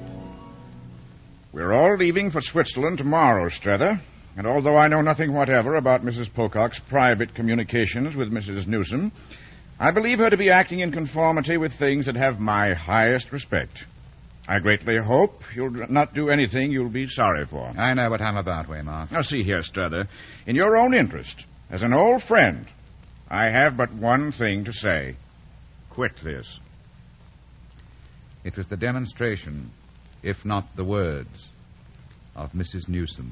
We're all leaving for Switzerland tomorrow, Strether. And although I know nothing whatever about Missus Pocock's private communications with Missus Newsom, I believe her to be acting in conformity with things that have my highest respect. I greatly hope you'll not do anything you'll be sorry for. I know what I'm about, Waymarsh. Now, see here, Strether. In your own interest, as an old friend, I have but one thing to say. Quit this. It was the demonstration, if not the words, of Missus Newsom.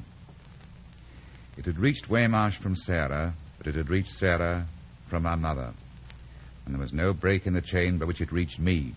It had reached Waymarsh from Sarah, but it had reached Sarah from our mother. And there was no break in the chain by which it reached me.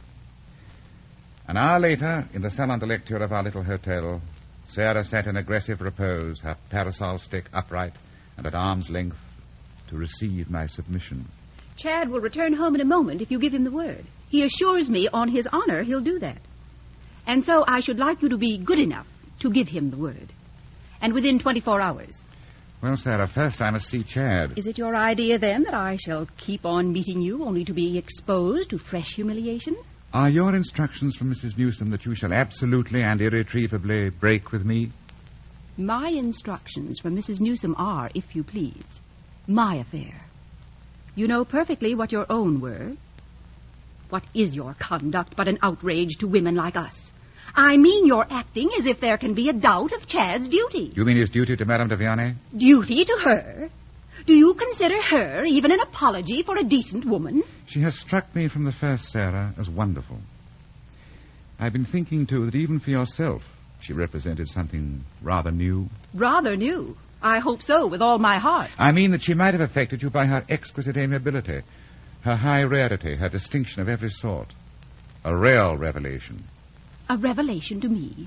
An hour later, in the salon de lecture of our little hotel, Sarah sat in aggressive repose, her parasol stick upright and at arm's length, to receive my submission. Chad will return home in a moment if you give him the word. He assures me on his honor he'll do that. And so I should like you to be good enough to give him the word. And within twenty-four hours. Well, Sarah, first I must see Chad. Is it your idea, then, that I shall keep on meeting you only to be exposed to fresh humiliation? Are your instructions from Missus Newsom that you shall absolutely and irretrievably break with me? My instructions from Missus Newsom are, if you please, my affair. You know perfectly what your own were. What is your conduct but an outrage to women like us? I mean you're acting as if there can be a doubt of Chad's duty. You mean his duty to Madame de Vionnet? Duty to her? Do you consider her even an apology for a decent woman? She has struck me from the first, Sarah, as wonderful. I've been thinking, too, that even for yourself, she represented something rather new. Rather new? I hope so, with all my heart. I mean that she might have affected you by her exquisite amiability, her high rarity, her distinction of every sort. A real revelation. A revelation to me?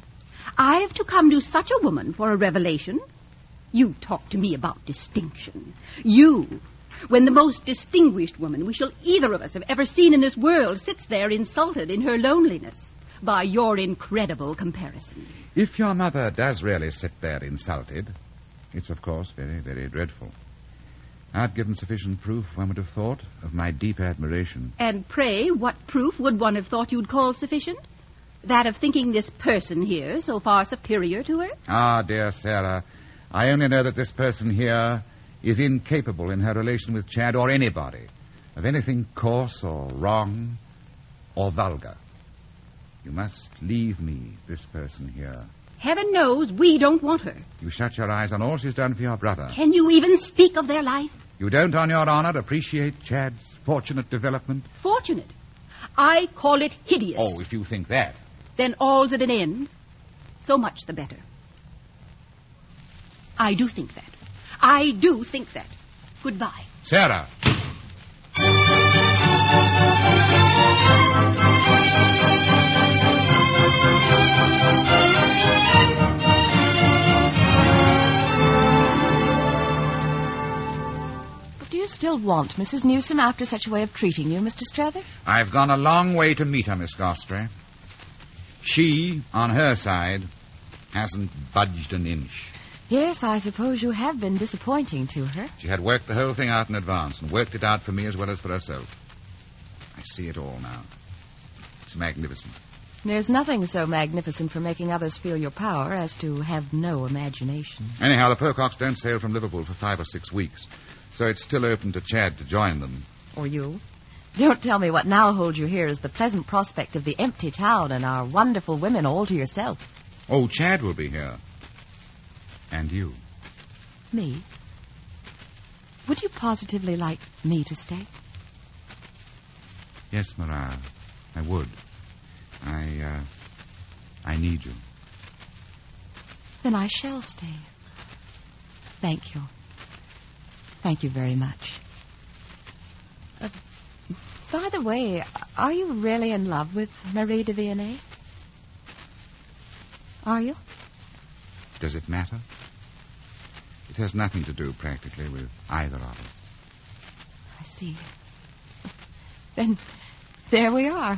I've to come to such a woman for a revelation? You talk to me about distinction. You, when the most distinguished woman we shall either of us have ever seen in this world sits there insulted in her loneliness by your incredible comparison. If your mother does really sit there insulted, it's, of course, very, very dreadful. I've given sufficient proof, one would have thought, of my deep admiration. And pray, what proof would one have thought you'd call sufficient? That of thinking this person here so far superior to her? Ah, dear Sarah, I only know that this person here is incapable in her relation with Chad or anybody of anything coarse or wrong or vulgar. You must leave me this person here. Heaven knows we don't want her. You shut your eyes on all she's done for your brother. Can you even speak of their life? You don't, on your honor, appreciate Chad's fortunate development? Fortunate? I call it hideous. Oh, if you think that. Then all's at an end. So much the better. I do think that. I do think that. Goodbye. Sarah. Do you still want Missus Newsom after such a way of treating you, Mister Strather? I've gone a long way to meet her, Miss Gostray. She, on her side, hasn't budged an inch. Yes, I suppose you have been disappointing to her. She had worked the whole thing out in advance and worked it out for me as well as for herself. I see it all now. It's magnificent. There's nothing so magnificent for making others feel your power as to have no imagination. Anyhow, the Pococks don't sail from Liverpool for five or six weeks, so it's still open to Chad to join them. Or you. Don't tell me what now holds you here is the pleasant prospect of the empty town and our wonderful women all to yourself. Oh, Chad will be here. And you. Me? Would you positively like me to stay? Yes, Maria, I would. I, uh, I need you. Then I shall stay. Thank you. Thank you very much. Uh, by the way, are you really in love with Marie de Vianney? Are you? Does it matter? It has nothing to do, practically, with either of us. I see. Then there we are.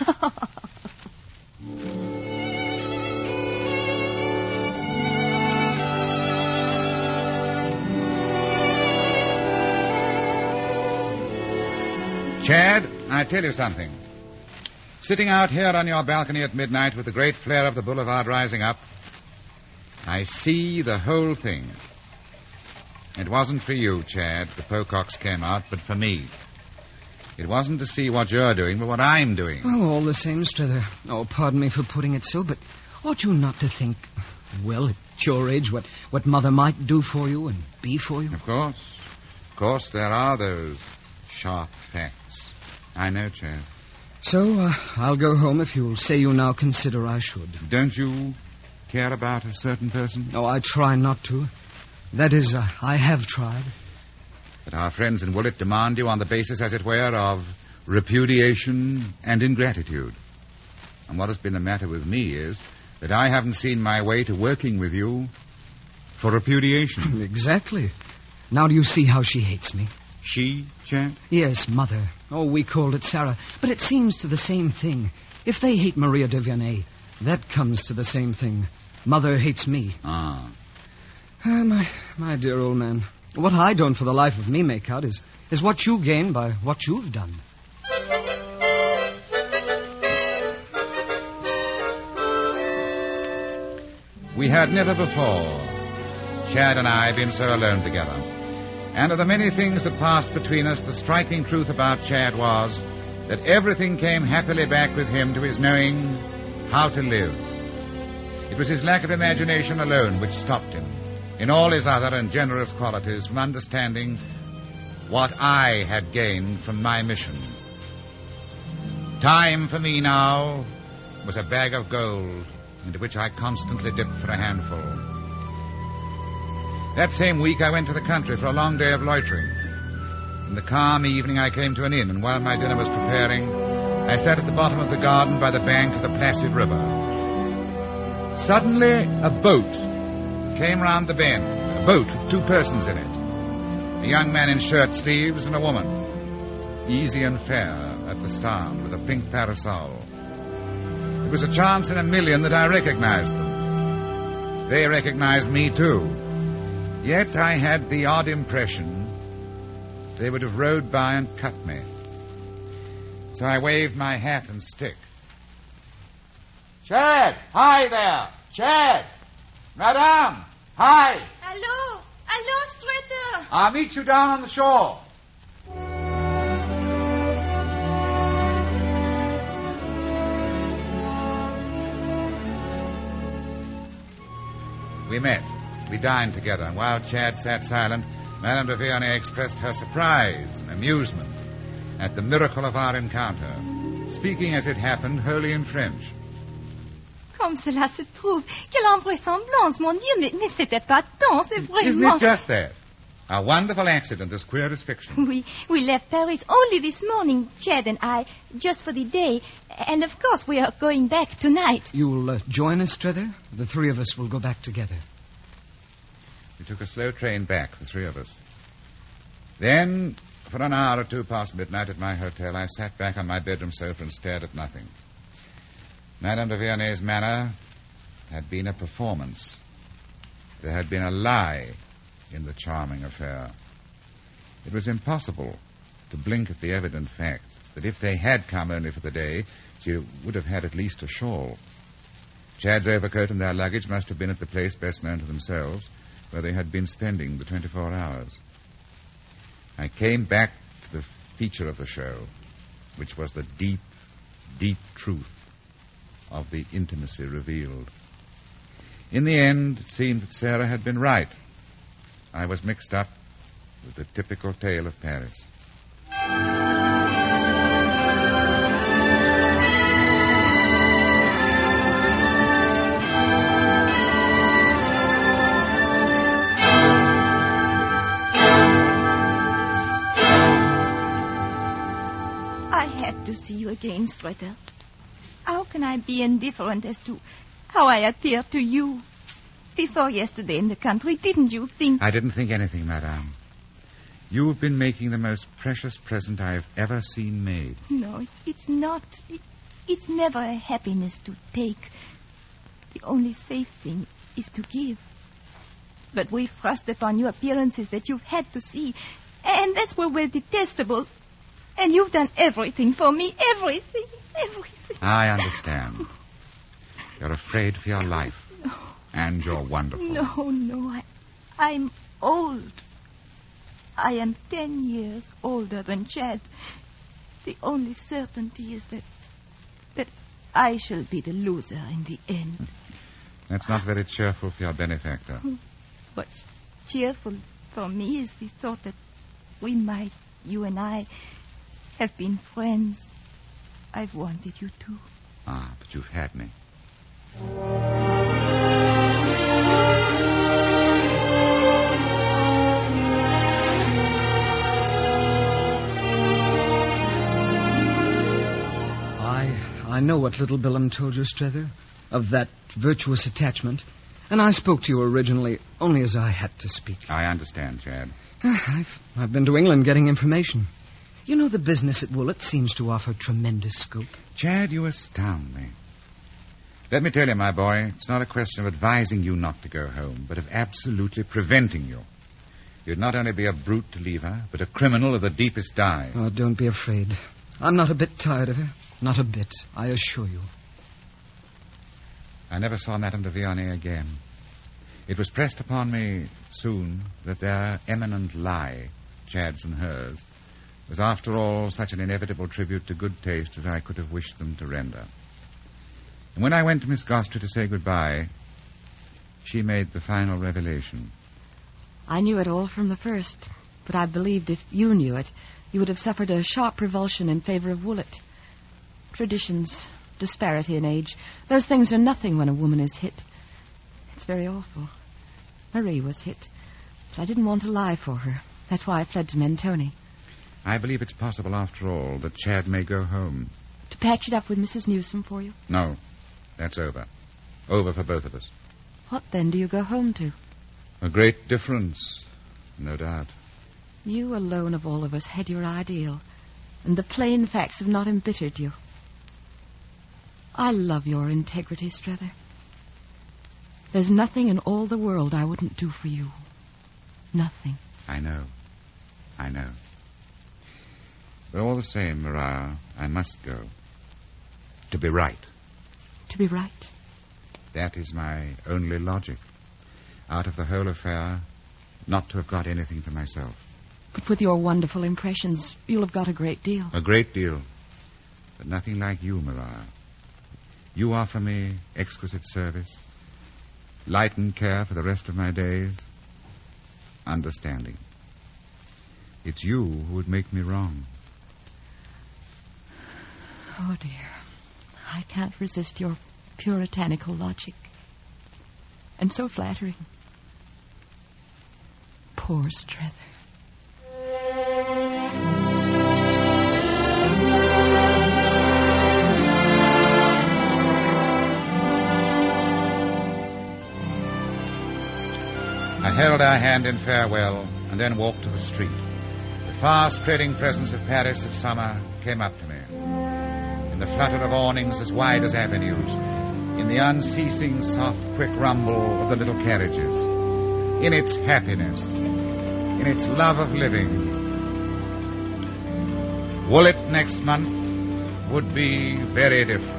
Chad, I tell you something. Sitting out here on your balcony at midnight with the great flare of the boulevard rising up, I see the whole thing. It wasn't for you, Chad, the Pococks came out, but for me. It wasn't to see what you're doing, but what I'm doing. Oh, all the same, Strather. Oh, pardon me for putting it so, but ought you not to think, well, at your age, what, what Mother might do for you and be for you? Of course. Of course, there are those sharp facts. I know, Chad. So, uh, I'll go home if you'll say you now consider I should. Don't you care about a certain person? Oh, I try not to. That is, uh, I have tried. But our friends in Woolwich demand you on the basis, as it were, of repudiation and ingratitude. And what has been the matter with me is that I haven't seen my way to working with you for repudiation. Exactly. Now do you see how she hates me? She, Chad? Yes, Mother. Oh, we called it Sarah. But it seems to the same thing. If they hate Maria de Vianney, that comes to the same thing. Mother hates me. Ah. Ah, my, my dear old man. What I don't for the life of me make out is, is what you gain by what you've done. We had never before, Chad and I, been so alone together. And of the many things that passed between us, the striking truth about Chad was that everything came happily back with him to his knowing how to live. It was his lack of imagination alone which stopped him, in all his other and generous qualities, from understanding what I had gained from my mission. Time for me now was a bag of gold into which I constantly dipped for a handful. That same week I went to the country for a long day of loitering. In the calm evening I came to an inn, and while my dinner was preparing, I sat at the bottom of the garden by the bank of the placid river. Suddenly, a boat came round the bend. A boat with two persons in it. A young man in shirt sleeves and a woman. Easy and fair at the stern with a pink parasol. It was a chance in a million that I recognized them. They recognized me, too. Yet I had the odd impression they would have rowed by and cut me. So I waved my hat and stick. Chad! Hi there! Chad! Madame! Hi! Hello! Hello, Strater! I'll meet you down on the shore. We met. We dined together, and while Chad sat silent, Madame de Vionnet expressed her surprise and amusement at the miracle of our encounter, speaking as it happened wholly in French. Comme cela se trouve. Quelle invraisemblance, mon Dieu, mais, mais c'était pas tant, c'est vraiment... Isn't it just that? A wonderful accident as queer as fiction. We, we left Paris only this morning, Chad and I, just for the day. And of course we are going back tonight. You'll uh, join us, Strether? The three of us will go back together. We took a slow train back, the three of us. Then, for an hour or two past midnight at my hotel, I sat back on my bedroom sofa and stared at nothing. Madame de Vionnet's manner had been a performance. There had been a lie in the charming affair. It was impossible to blink at the evident fact that if they had come only for the day, she would have had at least a shawl. Chad's overcoat and their luggage must have been at the place best known to themselves, where they had been spending the twenty-four hours. I came back to the feature of the show, which was the deep, deep truth of the intimacy revealed. In the end, it seemed that Sarah had been right. I was mixed up with the typical tale of Paris. I had to see you again, Strater. How can I be indifferent as to how I appear to you? Before yesterday in the country, didn't you think... I didn't think anything, madame. You've been making the most precious present I've ever seen made. No, it's, it's not. It, it's never a happiness to take. The only safe thing is to give. But we've thrust upon you appearances that you've had to see. And that's where we're detestable. And you've done everything for me. Everything. Everything. I understand. You're afraid for your life. No. And you're wonderful. No, no. I, I'm old. I am ten years older than Chad. The only certainty is that that I shall be the loser in the end. That's not very cheerful for your benefactor. What's cheerful for me is the thought that we might, you and I, have been friends. I've wanted you to. Ah, but you've had me. I know what little Billum told you, Strether, of that virtuous attachment. And I spoke to you originally only as I had to speak. I understand, Chad. I've, I've been to England getting information. You know, the business at Woollet seems to offer tremendous scope. Chad, you astound me. Let me tell you, my boy, it's not a question of advising you not to go home, but of absolutely preventing you. You'd not only be a brute to leave her, but a criminal of the deepest dye. Oh, don't be afraid. I'm not a bit tired of her. Not a bit, I assure you. I never saw Madame de Vionnet again. It was pressed upon me soon that their eminent lie, Chad's and hers, was after all such an inevitable tribute to good taste as I could have wished them to render. And when I went to Miss Gostry to say goodbye, she made the final revelation. I knew it all from the first, but I believed if you knew it, you would have suffered a sharp revulsion in favor of Woollet. Traditions, disparity in age, those things are nothing when a woman is hit. It's very awful. Marie was hit, but I didn't want to lie for her. That's why I fled to Mentone. I believe it's possible, after all, that Chad may go home. To patch it up with Missus Newsom for you? No, that's over. Over for both of us. What then do you go home to? A great difference, no doubt. You alone of all of us had your ideal, and the plain facts have not embittered you. I love your integrity, Strether. There's nothing in all the world I wouldn't do for you. Nothing. I know. I know. But all the same, Maria, I must go. To be right. To be right? That is my only logic. Out of the whole affair, not to have got anything for myself. But with your wonderful impressions, you'll have got a great deal. A great deal. But nothing like you, Maria. You offer me exquisite service, light and care for the rest of my days, understanding. It's you who would make me wrong. Oh, dear. I can't resist your puritanical logic. And so flattering. Poor Strether. I held our hand in farewell and then walked to the street. The far-spreading presence of Paris of summer came up to me. In the flutter of awnings as wide as avenues, in the unceasing soft, quick rumble of the little carriages, in its happiness, in its love of living. Woolwich next month would be very different.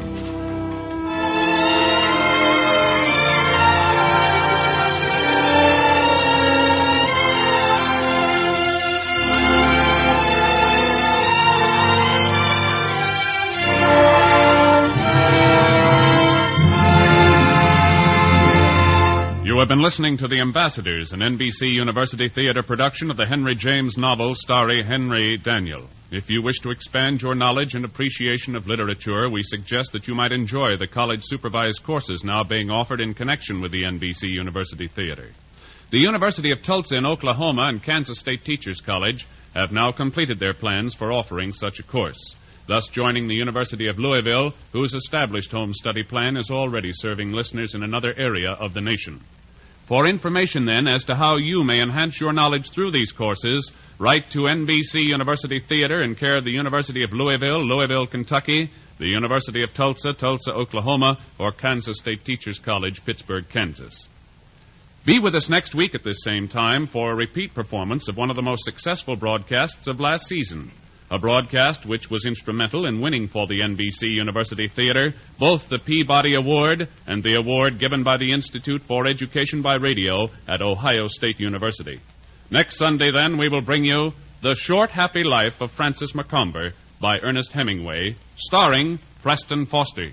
You have been listening to The Ambassadors, an N B C University Theater production of the Henry James novel starring Henry Daniell. If you wish to expand your knowledge and appreciation of literature, we suggest that you might enjoy the college-supervised courses now being offered in connection with the N B C University Theater. The University of Tulsa in Oklahoma and Kansas State Teachers College have now completed their plans for offering such a course, thus joining the University of Louisville, whose established home study plan is already serving listeners in another area of the nation. For information, then, as to how you may enhance your knowledge through these courses, write to N B C University Theater in care of the University of Louisville, Louisville, Kentucky, the University of Tulsa, Tulsa, Oklahoma, or Kansas State Teachers College, Pittsburgh, Kansas. Be with us next week at this same time for a repeat performance of one of the most successful broadcasts of last season. A broadcast which was instrumental in winning for the N B C University Theater both the Peabody Award and the award given by the Institute for Education by Radio at Ohio State University. Next Sunday, then, we will bring you The Short, Happy Life of Francis Macomber by Ernest Hemingway, starring Preston Foster.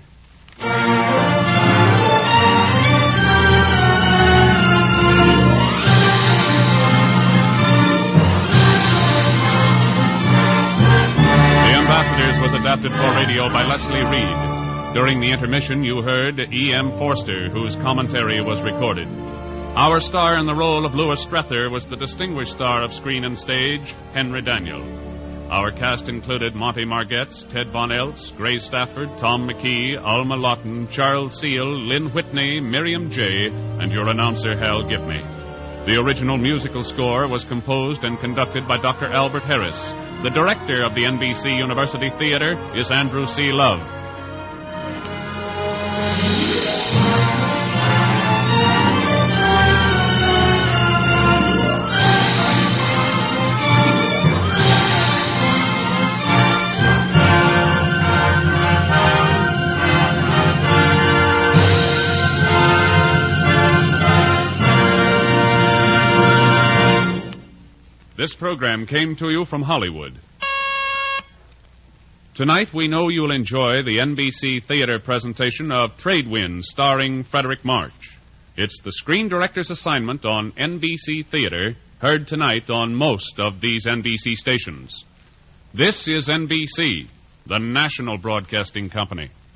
Was adapted for radio by Leslie Reed. During the intermission, you heard E M. Forster, whose commentary was recorded. Our star in the role of Louis Strether was the distinguished star of screen and stage, Henry Daniell. Our cast included Monty Margetts, Ted Von Eltz, Grace Stafford, Tom McKee, Alma Lawton, Charles Seal, Lynn Whitney, Miriam J., and your announcer, Hal Gibney. The original musical score was composed and conducted by Doctor Albert Harris. The director of the N B C University Theater is Andrew C. Love. This program came to you from Hollywood. Tonight, we know you'll enjoy the N B C Theater presentation of Trade Winds, starring Frederick March. It's the screen director's assignment on N B C Theater, heard tonight on most of these N B C stations. This is N B C, the national broadcasting company.